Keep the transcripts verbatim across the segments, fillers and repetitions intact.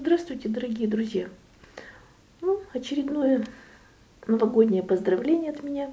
Здравствуйте, дорогие друзья! Ну, очередное новогоднее поздравление от меня.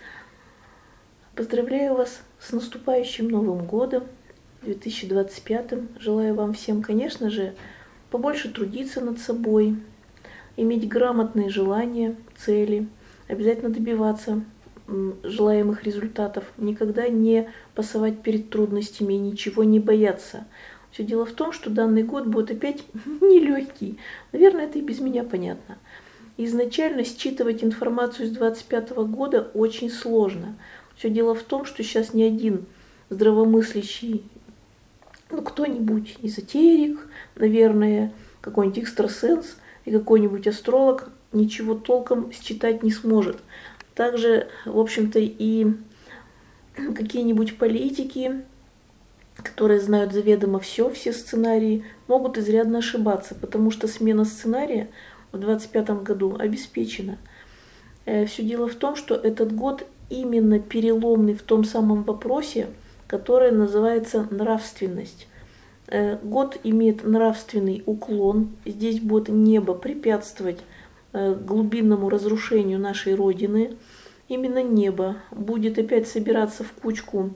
Поздравляю вас с наступающим Новым годом, две тысячи двадцать пятым. Желаю вам всем, конечно же, побольше трудиться над собой, иметь грамотные желания, цели, обязательно добиваться желаемых результатов, никогда не пасовать перед трудностями и ничего не бояться. Все дело в том, что данный год будет опять нелегкий. Наверное, это и без меня понятно. Изначально считывать информацию с двадцать пятого года очень сложно. Все дело в том, что сейчас ни один здравомыслящий, ну, кто-нибудь эзотерик, наверное, какой-нибудь экстрасенс и какой-нибудь астролог ничего толком считать не сможет. Также, в общем-то, и какие-нибудь политики, которые знают заведомо все, все сценарии, могут изрядно ошибаться, потому что смена сценария в двадцать пятом году обеспечена. Все дело в том, что этот год именно переломный в том самом вопросе, который называется нравственность. Год имеет нравственный уклон. Здесь будет небо препятствовать глубинному разрушению нашей Родины. Именно небо будет опять собираться в кучку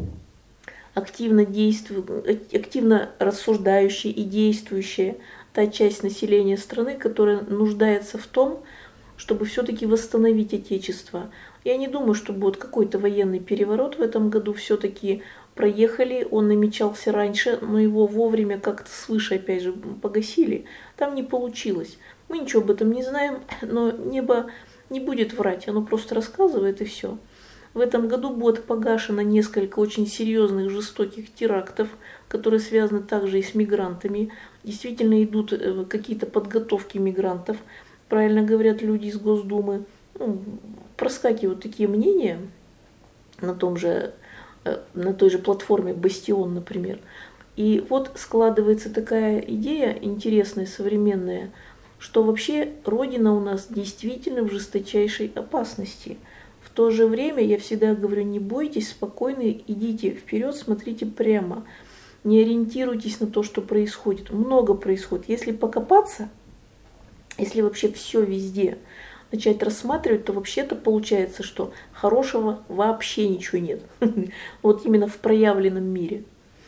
активно действующая, активно рассуждающая и действующая та часть населения страны, которая нуждается в том, чтобы все-таки восстановить Отечество. Я не думаю, что будет какой-то военный переворот в этом году. Все-таки проехали, он намечался раньше, но его вовремя как-то свыше опять же погасили. Там не получилось. Мы ничего об этом не знаем, но небо не будет врать, оно просто рассказывает и все. В этом году будет погашено несколько очень серьезных жестоких терактов, которые связаны также и с мигрантами. Действительно идут какие-то подготовки мигрантов. Правильно говорят люди из Госдумы. Ну, проскакивают такие мнения на, том же, на той же платформе «Бастион», например. И вот складывается такая идея интересная, современная, что вообще Родина у нас действительно в жесточайшей опасности. В то же время я всегда говорю, не бойтесь, спокойно идите вперед, смотрите прямо. Не ориентируйтесь на то, что происходит. Много происходит. Если покопаться, если вообще все везде начать рассматривать, то вообще-то получается, что хорошего вообще ничего нет. Вот именно в проявленном мире.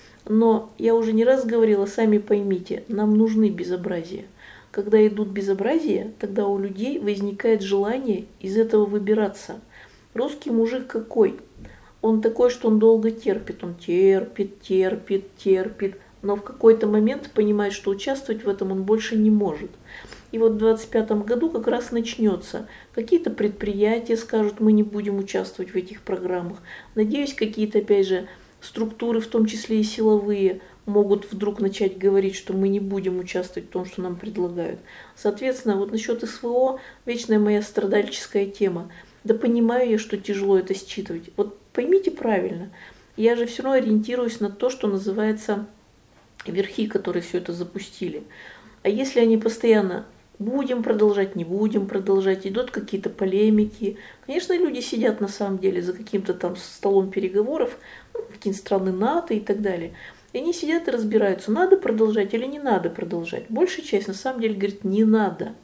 Но я уже не раз говорила, сами поймите, нам нужны безобразия. Когда идут безобразия, тогда у людей возникает желание из этого выбираться. Русский мужик какой? Он такой, что он долго терпит. Он терпит, терпит, терпит. Но в какой-то момент понимает, что участвовать в этом он больше не может. И вот в двадцать пятом году как раз начнется. Какие-то предприятия скажут, мы не будем участвовать в этих программах. Надеюсь, какие-то, опять же, структуры, в том числе и силовые, могут вдруг начать говорить, что мы не будем участвовать в том, что нам предлагают. Соответственно, вот насчет СВО, вечная моя страдальческая тема. Да понимаю я, что тяжело это считывать. Вот поймите правильно. Я же все равно ориентируюсь на то, что называется верхи, которые все это запустили. А если они постоянно будем продолжать, не будем продолжать, идут какие-то полемики. Конечно, люди сидят на самом деле за каким-то там столом переговоров, ну, какие-то страны НАТО и так далее. И они сидят и разбираются, надо продолжать или не надо продолжать. Большая часть на самом деле говорит, не надо.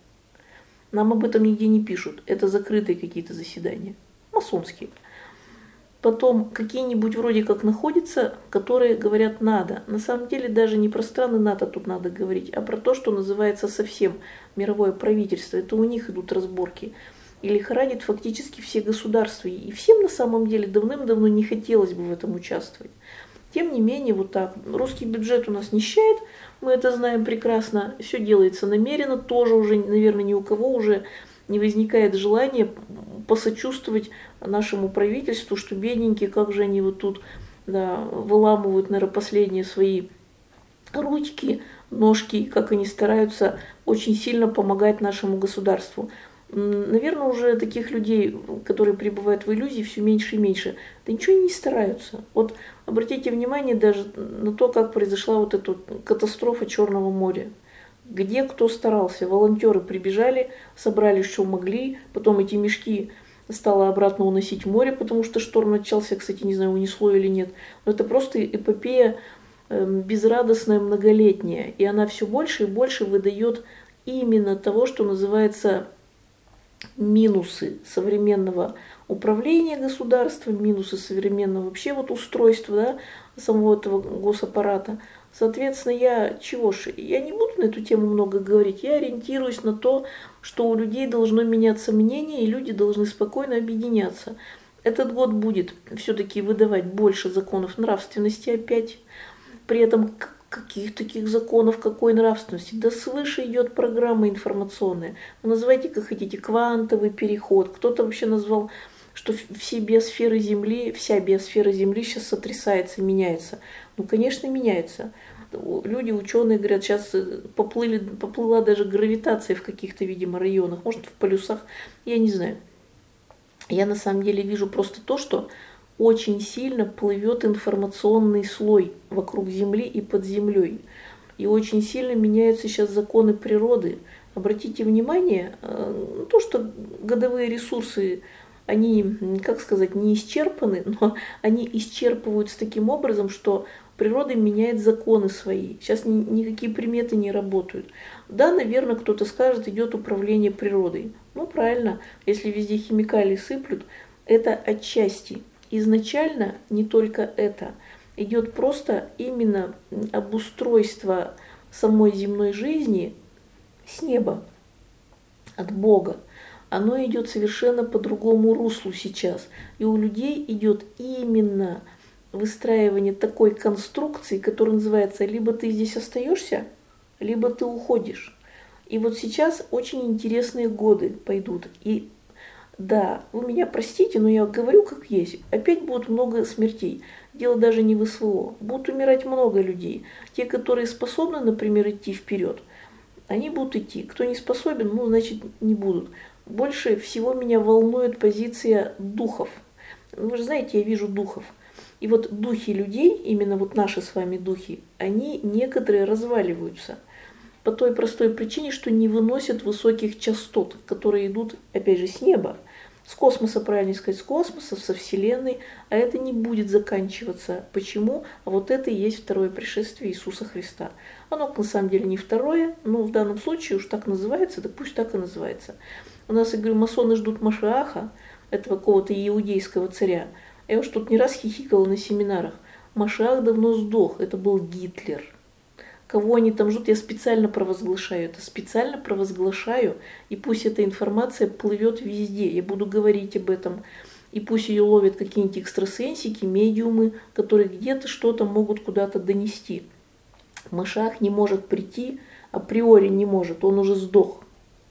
Нам об этом нигде не пишут. Это закрытые какие-то заседания, масонские. Потом какие-нибудь вроде как находятся, которые говорят надо. На самом деле даже не про страны НАТО тут надо говорить, а про то, что называется совсем мировое правительство. Это у них идут разборки. И лихорадит фактически все государства. И всем на самом деле давным-давно не хотелось бы в этом участвовать. Тем не менее, вот так. Русский бюджет у нас нищает, мы это знаем прекрасно. Все делается намеренно, тоже уже, наверное, ни у кого уже не возникает желания посочувствовать нашему правительству, что бедненькие, как же они вот тут да, выламывают, наверное, последние свои ручки, ножки, как они стараются очень сильно помогать нашему государству. Наверное, уже таких людей, которые пребывают в иллюзии, все меньше и меньше. Да ничего не стараются. Вот обратите внимание даже на то, как произошла вот эта катастрофа Черного моря. Где кто старался. Волонтеры прибежали, собрали, что могли. Потом эти мешки стало обратно уносить в море, потому что шторм начался. Кстати, не знаю, унесло или нет. Но это просто эпопея безрадостная, многолетняя. И она все больше и больше выдает именно того, что называется минусы современного управления государством, минусы современного вообще вот устройства, да, самого этого госаппарата. Соответственно, я чего ж, я не буду на эту тему много говорить, я ориентируюсь на то, что у людей должно меняться мнение, и люди должны спокойно объединяться. Этот год будет все-таки выдавать больше законов нравственности опять, при этом каких таких законов, какой нравственности? Да свыше идет программа информационная. Вы называйте как хотите, квантовый переход. Кто-то вообще назвал, что все биосферы Земли, вся биосфера Земли сейчас сотрясается, меняется. Ну, конечно, меняется. Люди, ученые говорят, сейчас поплыли, поплыла даже гравитация в каких-то, видимо, районах, может, в полюсах, я не знаю. Я на самом деле вижу просто то, что очень сильно плывет информационный слой вокруг Земли и под землей. И очень сильно меняются сейчас законы природы. Обратите внимание, то, что годовые ресурсы, они, как сказать, не исчерпаны, но они исчерпываются таким образом, что природа меняет законы свои. Сейчас никакие приметы не работают. Да, наверное, кто-то скажет, идет управление природой. Ну, правильно, если везде химикалии сыплют, это отчасти. Изначально не только это. Идет просто именно обустройство самой земной жизни с неба, от Бога. Оно идет совершенно по другому руслу сейчас. И у людей идет именно выстраивание такой конструкции, которая называется либо ты здесь остаешься, либо ты уходишь. И вот сейчас очень интересные годы пойдут. И да, вы меня простите, но я говорю как есть. Опять будет много смертей. Дело даже не в СВО. Будут умирать много людей. Те, которые способны, например, идти вперед, они будут идти. Кто не способен, ну, значит, не будут. Больше всего меня волнует позиция духов. Вы же знаете, я вижу духов. И вот духи людей, именно вот наши с вами духи, они некоторые разваливаются. По той простой причине, что не выносят высоких частот, которые идут, опять же, с неба. С космоса, правильно сказать, с космоса, со Вселенной, а это не будет заканчиваться. Почему? А вот это и есть второе пришествие Иисуса Христа. Оно на самом деле не второе, но в данном случае уж так называется, да пусть так и называется. У нас, я говорю, масоны ждут Машиаха, этого какого-то иудейского царя. Я уж тут не раз хихикала на семинарах. Машиах давно сдох, это был Гитлер. Кого они там ждут, я специально провозглашаю это, специально провозглашаю, и пусть эта информация плывет везде, я буду говорить об этом, и пусть ее ловят какие-нибудь экстрасенсики, медиумы, которые где-то что-то могут куда-то донести. Машиах не может прийти, априори не может, он уже сдох.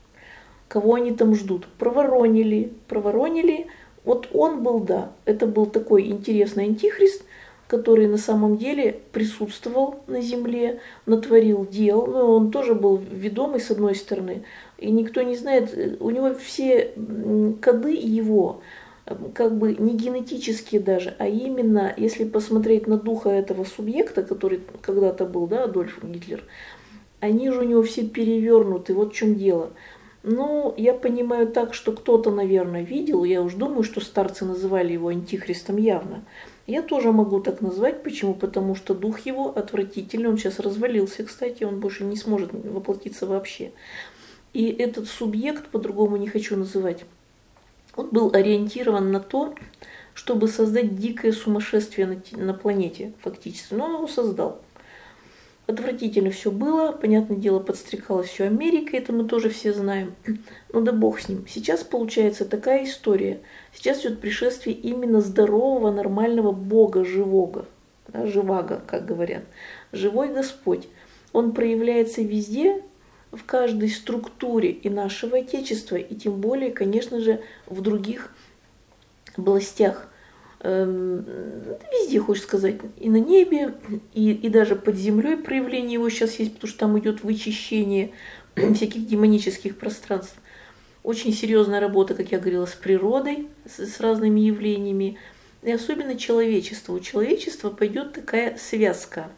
Кого они там ждут? Проворонили, проворонили, вот он был, да, это был такой интересный антихрист, который на самом деле присутствовал на земле, натворил дел, но он тоже был ведомый с одной стороны, и никто не знает, у него все коды его, как бы не генетические даже, а именно, если посмотреть на духа этого субъекта, который когда-то был, да, Адольф Гитлер, они же у него все перевернуты, вот в чем дело. Ну, я понимаю так, что кто-то, наверное, видел, я уж думаю, что старцы называли его антихристом явно. Я тоже могу так назвать. Почему? Потому что дух его отвратительный, он сейчас развалился, кстати, он больше не сможет воплотиться вообще. И этот субъект, по-другому не хочу называть, он был ориентирован на то, чтобы создать дикое сумасшествие на, на планете, фактически. Но он его создал. Отвратительно все было, понятное дело, подстрекалось все Америкой, это мы тоже все знаем. Ну да бог с ним. Сейчас получается такая история. Сейчас идет пришествие именно здорового, нормального Бога живого. Да, живаго, как говорят. Живой Господь. Он проявляется везде, в каждой структуре и нашего Отечества, и тем более, конечно же, в других областях. Везде, хочешь сказать, и на небе, и, и даже под землей проявление его сейчас есть, потому что там идет вычищение всяких демонических пространств. Очень серьезная работа, как я говорила, с природой, с, с разными явлениями, и особенно человечество. У человечества пойдет такая связка.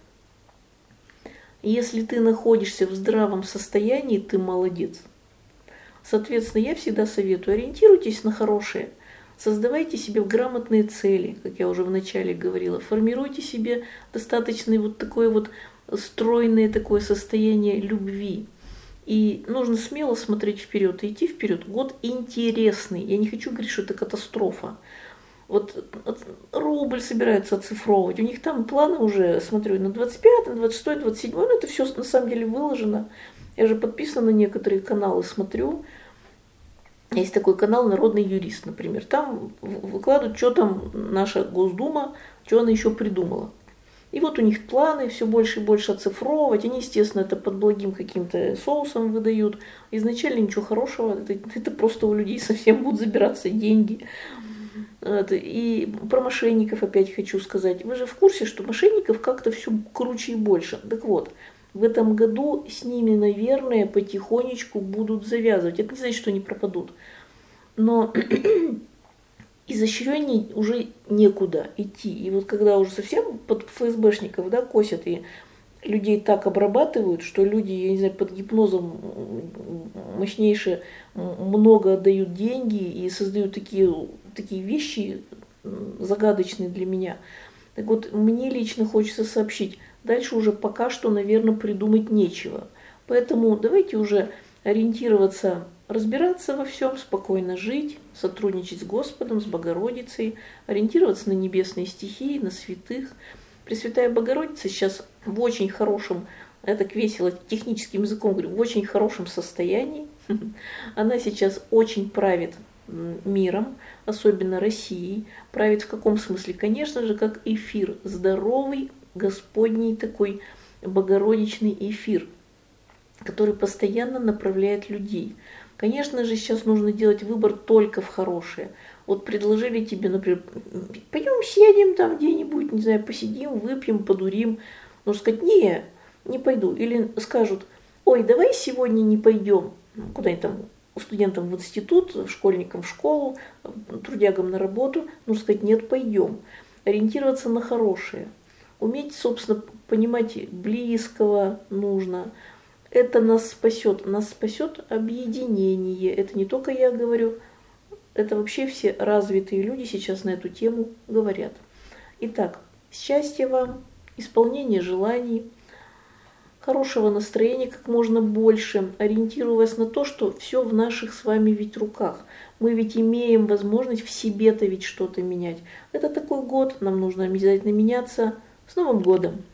Если ты находишься в здравом состоянии, ты молодец. Соответственно, я всегда советую, ориентируйтесь на хорошее. Создавайте себе грамотные цели, как я уже вначале говорила. Формируйте себе достаточно вот такое вот стройное такое состояние любви. И нужно смело смотреть вперед и идти вперед. Год интересный. Я не хочу говорить, что это катастрофа. Вот рубль собираются оцифровывать. У них там планы уже, смотрю, на двадцать пятый, двадцать шестой, двадцать седьмой. Ну, это все на самом деле выложено. Я же подписана на некоторые каналы, смотрю. Есть такой канал «Народный юрист», например. Там выкладывают, что там наша Госдума, что она еще придумала. И вот у них планы все больше и больше оцифровывать. Они, естественно, это под благим каким-то соусом выдают. Изначально ничего хорошего. Это, это просто у людей совсем будут забираться деньги. И про мошенников опять хочу сказать. Вы же в курсе, что мошенников как-то все круче и больше. Так вот, в этом году с ними, наверное, потихонечку будут завязывать. Это не значит, что они пропадут. Но изощренней уже некуда идти. И вот когда уже совсем под ФСБшников, да, косят и людей так обрабатывают, что люди, я не знаю, под гипнозом мощнейше много отдают деньги и создают такие, такие вещи загадочные для меня. Так вот, мне лично хочется сообщить, дальше уже пока что, наверное, придумать нечего. Поэтому давайте уже ориентироваться, разбираться во всем, спокойно жить, сотрудничать с Господом, с Богородицей, ориентироваться на небесные стихии, на святых. Пресвятая Богородица сейчас в очень хорошем, я так весело техническим языком говорю, в очень хорошем состоянии. Она сейчас очень правит миром, особенно Россией. Правит в каком смысле? Конечно же, как эфир, здоровый, Господний такой богородичный эфир, который постоянно направляет людей. Конечно же, сейчас нужно делать выбор только в хорошее. Вот предложили тебе, например, пойдем сядем там где-нибудь, не знаю, посидим, выпьем, подурим. Нужно сказать, не, не пойду. Или скажут, ой, давай сегодня не пойдем куда-нибудь там, студентам в институт, школьникам в школу, трудягам на работу. Нужно сказать, нет, пойдем. Ориентироваться на хорошее. Уметь, собственно, понимать близкого нужно. Это нас спасет. Нас спасет объединение. Это не только я говорю, это вообще все развитые люди сейчас на эту тему говорят. Итак, счастья вам, исполнения желаний, хорошего настроения как можно больше. Ориентирую вас на то, что все в наших с вами ведь руках. Мы ведь имеем возможность в себе-то ведь что-то менять. Это такой год, нам нужно обязательно меняться. С Новым годом!